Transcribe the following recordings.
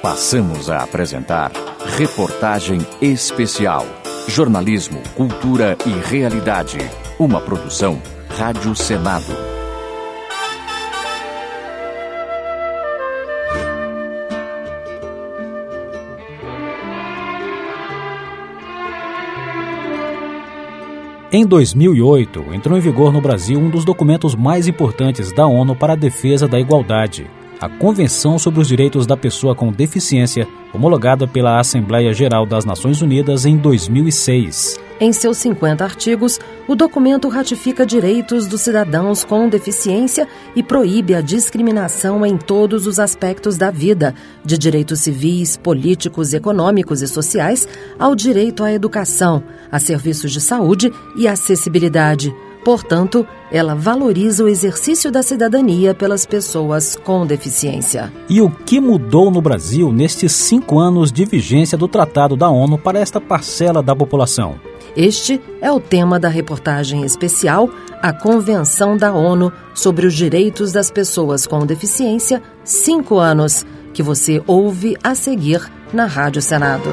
Passamos a apresentar Reportagem Especial. Jornalismo, cultura e realidade. Uma produção Rádio Senado. Em 2008, entrou em vigor no Brasil um dos documentos mais importantes da ONU para a defesa da igualdade, a Convenção sobre os Direitos da Pessoa com Deficiência, homologada pela Assembleia Geral das Nações Unidas em 2006. Em seus 50 artigos, o documento ratifica direitos dos cidadãos com deficiência e proíbe a discriminação em todos os aspectos da vida, de direitos civis, políticos, econômicos e sociais, ao direito à educação, a serviços de saúde e acessibilidade. Portanto, ela valoriza o exercício da cidadania pelas pessoas com deficiência. E o que mudou no Brasil nestes 5 anos de vigência do Tratado da ONU para esta parcela da população? Este é o tema da reportagem especial A Convenção da ONU sobre os Direitos das Pessoas com Deficiência, 5 anos, que você ouve a seguir na Rádio Senado.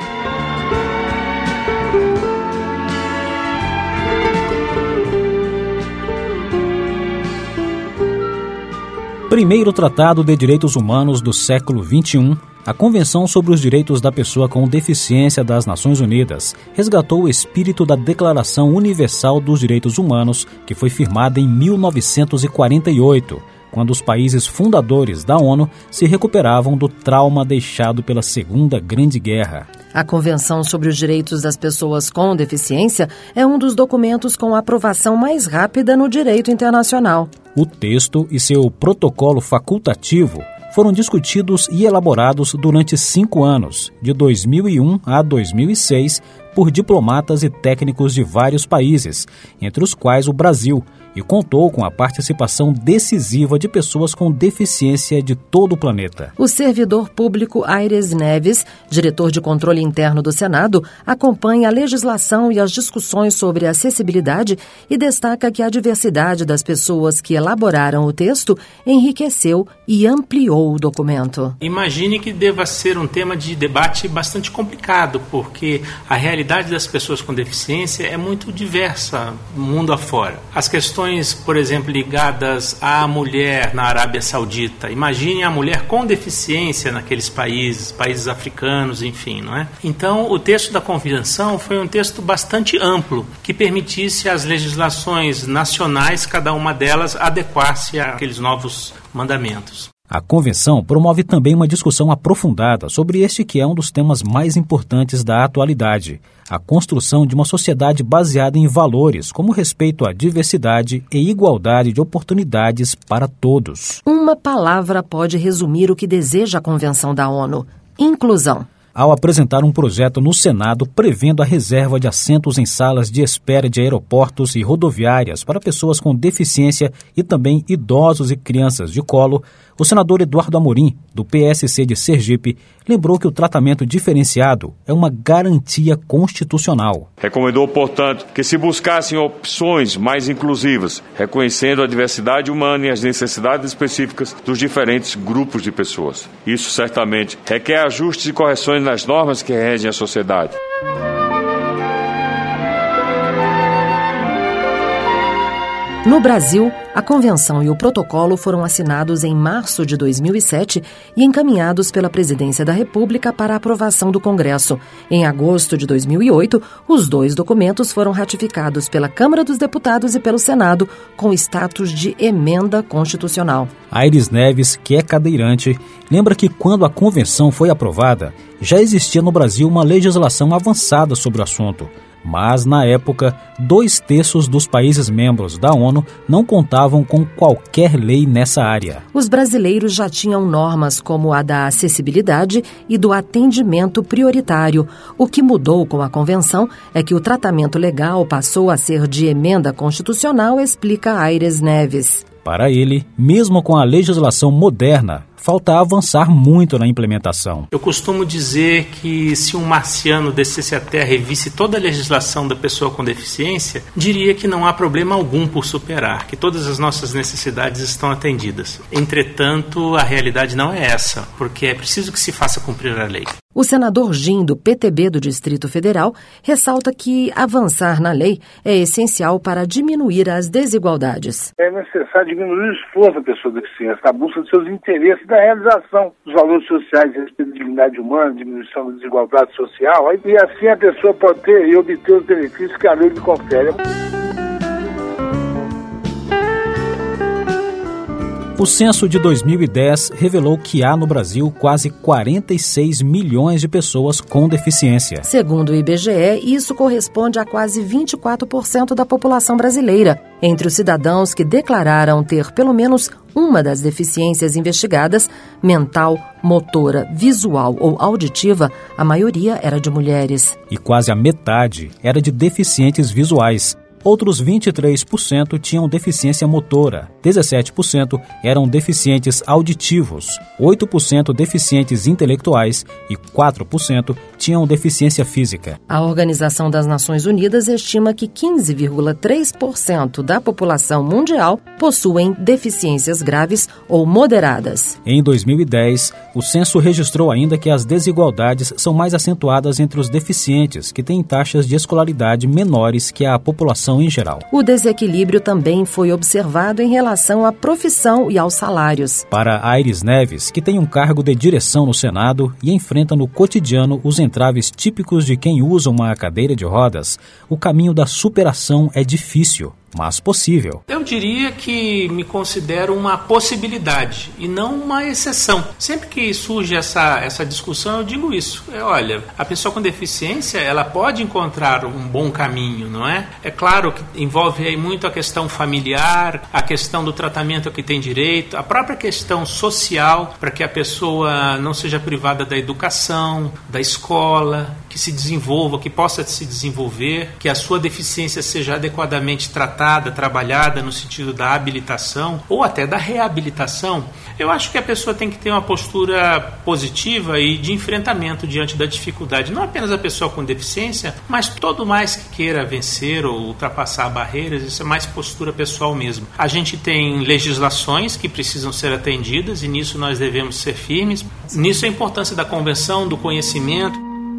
Primeiro Tratado de Direitos Humanos do século XXI, a Convenção sobre os Direitos da Pessoa com Deficiência das Nações Unidas resgatou o espírito da Declaração Universal dos Direitos Humanos, que foi firmada em 1948, quando os países fundadores da ONU se recuperavam do trauma deixado pela Segunda Grande Guerra. A Convenção sobre os Direitos das Pessoas com Deficiência é um dos documentos com a aprovação mais rápida no direito internacional. O texto e seu protocolo facultativo foram discutidos e elaborados durante 5 anos, de 2001 a 2006, por diplomatas e técnicos de vários países, entre os quais o Brasil, e contou com a participação decisiva de pessoas com deficiência de todo o planeta. O servidor público Aires Neves, diretor de controle interno do Senado, acompanha a legislação e as discussões sobre acessibilidade e destaca que a diversidade das pessoas que elaboraram o texto enriqueceu e ampliou o documento. Imagine que deva ser um tema de debate bastante complicado, porque a realidade das pessoas com deficiência é muito diversa mundo afora. As questões, por exemplo, ligadas à mulher na Arábia Saudita. Imagine a mulher com deficiência naqueles países africanos, enfim, não é? Então, o texto da Convenção foi um texto bastante amplo, que permitisse às legislações nacionais, cada uma delas, adequar-se àqueles novos mandamentos. A Convenção promove também uma discussão aprofundada sobre este que é um dos temas mais importantes da atualidade, a construção de uma sociedade baseada em valores como respeito à diversidade e igualdade de oportunidades para todos. Uma palavra pode resumir o que deseja a Convenção da ONU: inclusão. Ao apresentar um projeto no Senado prevendo a reserva de assentos em salas de espera de aeroportos e rodoviárias para pessoas com deficiência e também idosos e crianças de colo, o senador Eduardo Amorim, do PSC de Sergipe, lembrou que o tratamento diferenciado é uma garantia constitucional. Recomendou, portanto, que se buscassem opções mais inclusivas, reconhecendo a diversidade humana e as necessidades específicas dos diferentes grupos de pessoas. Isso certamente requer ajustes e correções nas normas que regem a sociedade. No Brasil, a Convenção e o Protocolo foram assinados em março de 2007 e encaminhados pela Presidência da República para aprovação do Congresso. Em agosto de 2008, os 2 documentos foram ratificados pela Câmara dos Deputados e pelo Senado, com status de emenda constitucional. Aires Neves, que é cadeirante, lembra que quando a Convenção foi aprovada, já existia no Brasil uma legislação avançada sobre o assunto. Mas, na época, 2/3 dos países membros da ONU não contavam com qualquer lei nessa área. Os brasileiros já tinham normas como a da acessibilidade e do atendimento prioritário. O que mudou com a Convenção é que o tratamento legal passou a ser de emenda constitucional, explica Aires Neves. Para ele, mesmo com a legislação moderna, falta avançar muito na implementação. Eu costumo dizer que se um marciano descesse à Terra e visse toda a legislação da pessoa com deficiência, diria que não há problema algum por superar, que todas as nossas necessidades estão atendidas. Entretanto, a realidade não é essa, porque é preciso que se faça cumprir a lei. O senador Gin, do PTB do Distrito Federal, ressalta que avançar na lei é essencial para diminuir as desigualdades. É necessário diminuir o esforço da pessoa deficiente, a busca dos seus interesses, da realização dos valores sociais, respeito à dignidade humana, diminuição da desigualdade social, e assim a pessoa pode ter e obter os benefícios que a lei lhe confere. O censo de 2010 revelou que há no Brasil quase 46 milhões de pessoas com deficiência. Segundo o IBGE, isso corresponde a quase 24% da população brasileira. Entre os cidadãos que declararam ter pelo menos uma das deficiências investigadas, mental, motora, visual ou auditiva, a maioria era de mulheres. E quase a metade era de deficientes visuais. Outros 23% tinham deficiência motora, 17% eram deficientes auditivos, 8% deficientes intelectuais e 4% tinham deficiência física. A Organização das Nações Unidas estima que 15,3% da população mundial possuem deficiências graves ou moderadas. Em 2010, o censo registrou ainda que as desigualdades são mais acentuadas entre os deficientes, que têm taxas de escolaridade menores que a população em geral. O desequilíbrio também foi observado em relação à profissão e aos salários. Para Aires Neves, que tem um cargo de direção no Senado e enfrenta no cotidiano os entraves típicos de quem usa uma cadeira de rodas, o caminho da superação é difícil, mas possível. Eu diria que me considero uma possibilidade e não uma exceção. Sempre que surge essa discussão, eu digo isso. Olha, a pessoa com deficiência, ela pode encontrar um bom caminho, não é? É claro que envolve aí muito a questão familiar, a questão do tratamento que tem direito, a própria questão social, para que a pessoa não seja privada da educação, da escola, que se desenvolva, que possa se desenvolver, que a sua deficiência seja adequadamente tratada, trabalhada no sentido da habilitação ou até da reabilitação. Eu acho que a pessoa tem que ter uma postura positiva e de enfrentamento diante da dificuldade. Não apenas a pessoa com deficiência, mas todo mais que queira vencer ou ultrapassar barreiras, isso é mais postura pessoal mesmo. A gente tem legislações que precisam ser atendidas e nisso nós devemos ser firmes. Nisso a importância da convenção, do conhecimento.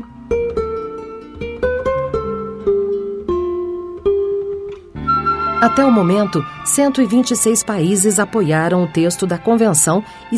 Até o momento, 126 países apoiaram o texto da Convenção e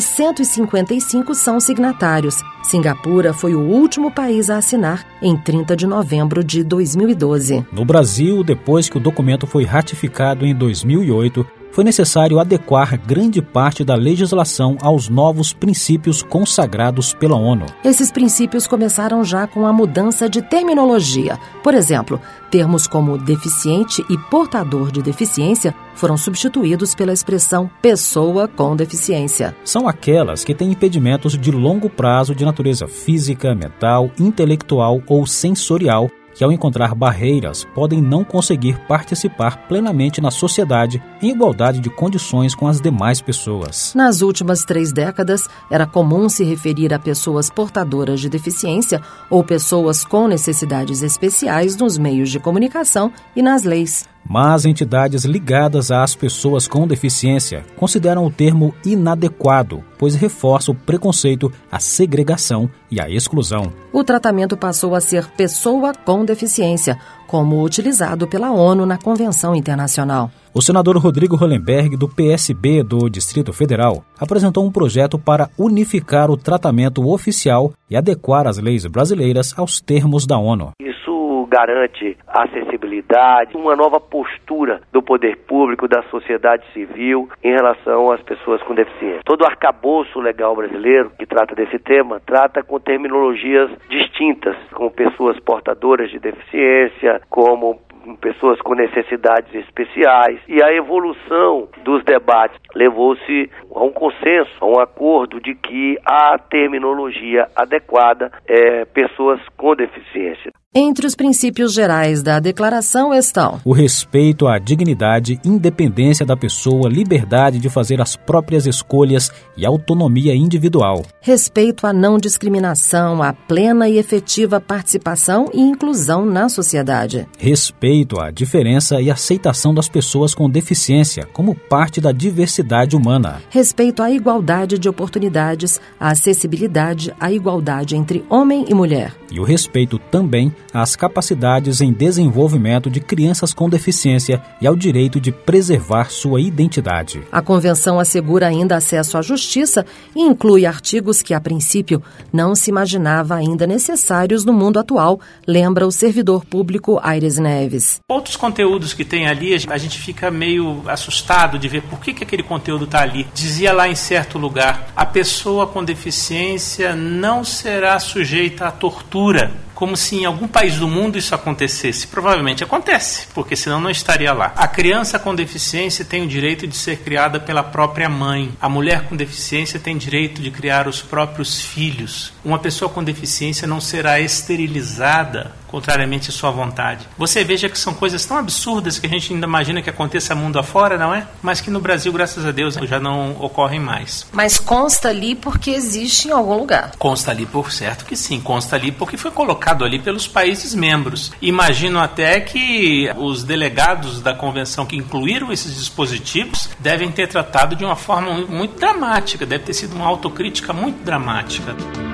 155 são signatários. Singapura foi o último país a assinar em 30 de novembro de 2012. No Brasil, depois que o documento foi ratificado em 2008, foi necessário adequar grande parte da legislação aos novos princípios consagrados pela ONU. Esses princípios começaram já com a mudança de terminologia. Por exemplo, termos como deficiente e portador de deficiência foram substituídos pela expressão pessoa com deficiência. São aquelas que têm impedimentos de longo prazo de natureza física, mental, intelectual ou sensorial, que ao encontrar barreiras podem não conseguir participar plenamente na sociedade em igualdade de condições com as demais pessoas. Nas últimas 3 décadas, era comum se referir a pessoas portadoras de deficiência ou pessoas com necessidades especiais nos meios de comunicação e nas leis. Mas entidades ligadas às pessoas com deficiência consideram o termo inadequado, pois reforça o preconceito, a segregação e a exclusão. O tratamento passou a ser pessoa com deficiência, como utilizado pela ONU na Convenção Internacional. O senador Rodrigo Hollenberg, do PSB do Distrito Federal, apresentou um projeto para unificar o tratamento oficial e adequar as leis brasileiras aos termos da ONU. Garante acessibilidade, uma nova postura do poder público, da sociedade civil em relação às pessoas com deficiência. Todo o arcabouço legal brasileiro que trata desse tema, trata com terminologias distintas, como pessoas portadoras de deficiência, como pessoas com necessidades especiais, e a evolução dos debates levou-se a um consenso, a um acordo de que a terminologia adequada é pessoas com deficiência. Entre os princípios gerais da Declaração estão o respeito à dignidade, independência da pessoa, liberdade de fazer as próprias escolhas e autonomia individual. Respeito à não discriminação, à plena e efetiva participação e inclusão na sociedade. Respeito à diferença e aceitação das pessoas com deficiência como parte da diversidade humana. Respeito à igualdade de oportunidades, à acessibilidade, à igualdade entre homem e mulher. E o respeito também às capacidades em desenvolvimento de crianças com deficiência e ao direito de preservar sua identidade. A Convenção assegura ainda acesso à justiça e inclui artigos que, a princípio, não se imaginava ainda necessários no mundo atual, lembra o servidor público Aires Neves. Outros conteúdos que tem ali, a gente fica meio assustado de ver por que aquele conteúdo está ali. Dizia lá em certo lugar, a pessoa com deficiência não será sujeita à tortura. Como se em algum país do mundo isso acontecesse. Provavelmente acontece, porque senão não estaria lá. A criança com deficiência tem o direito de ser criada pela própria mãe. A mulher com deficiência tem direito de criar os próprios filhos. Uma pessoa com deficiência não será esterilizada, contrariamente à sua vontade. Você veja que são coisas tão absurdas que a gente ainda imagina que aconteça mundo afora, não é? Mas que no Brasil, graças a Deus, já não ocorrem mais. Mas consta ali porque existe em algum lugar. Consta ali por certo que sim. Consta ali porque foi colocado ali pelos países membros. Imagino até que os delegados da convenção que incluíram esses dispositivos devem ter tratado de uma forma muito dramática, deve ter sido uma autocrítica muito dramática.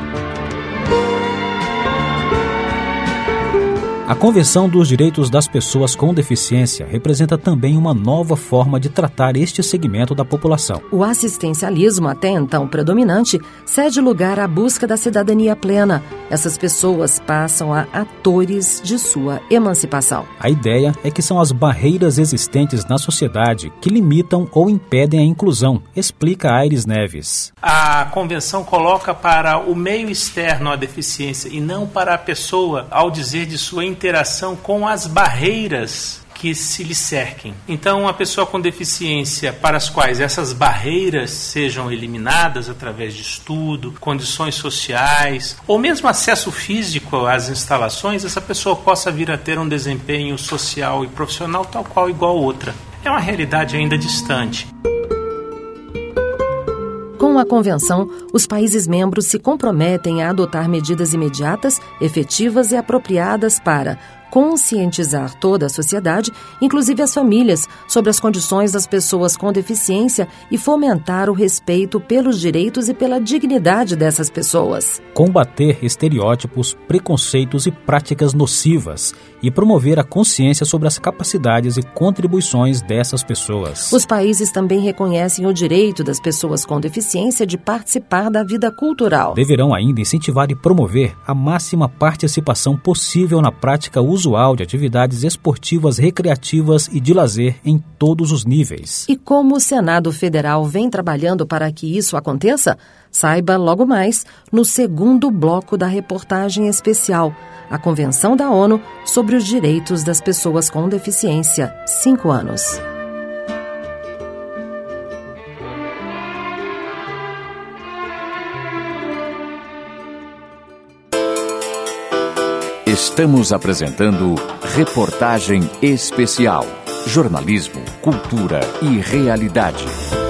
A Convenção dos Direitos das Pessoas com Deficiência representa também uma nova forma de tratar este segmento da população. O assistencialismo, até então predominante, cede lugar à busca da cidadania plena. Essas pessoas passam a atores de sua emancipação. A ideia é que são as barreiras existentes na sociedade que limitam ou impedem a inclusão, explica Aires Neves. A Convenção coloca para o meio externo a deficiência e não para a pessoa, ao dizer de sua interação com as barreiras que se lhe cerquem. Então, a pessoa com deficiência para as quais essas barreiras sejam eliminadas através de estudo, condições sociais, ou mesmo acesso físico às instalações, essa pessoa possa vir a ter um desempenho social e profissional tal qual igual a outra. É uma realidade ainda distante. Com a Convenção, os países membros se comprometem a adotar medidas imediatas, efetivas e apropriadas para conscientizar toda a sociedade, inclusive as famílias, sobre as condições das pessoas com deficiência e fomentar o respeito pelos direitos e pela dignidade dessas pessoas. Combater estereótipos, preconceitos e práticas nocivas e promover a consciência sobre as capacidades e contribuições dessas pessoas. Os países também reconhecem o direito das pessoas com deficiência de participar da vida cultural. Deverão ainda incentivar e promover a máxima participação possível na prática usual de atividades esportivas, recreativas e de lazer em todos os níveis. E como o Senado Federal vem trabalhando para que isso aconteça? Saiba logo mais no segundo bloco da reportagem especial, a Convenção da ONU sobre os Direitos das Pessoas com Deficiência, 5 anos. Estamos apresentando Reportagem Especial. Jornalismo, cultura e realidade.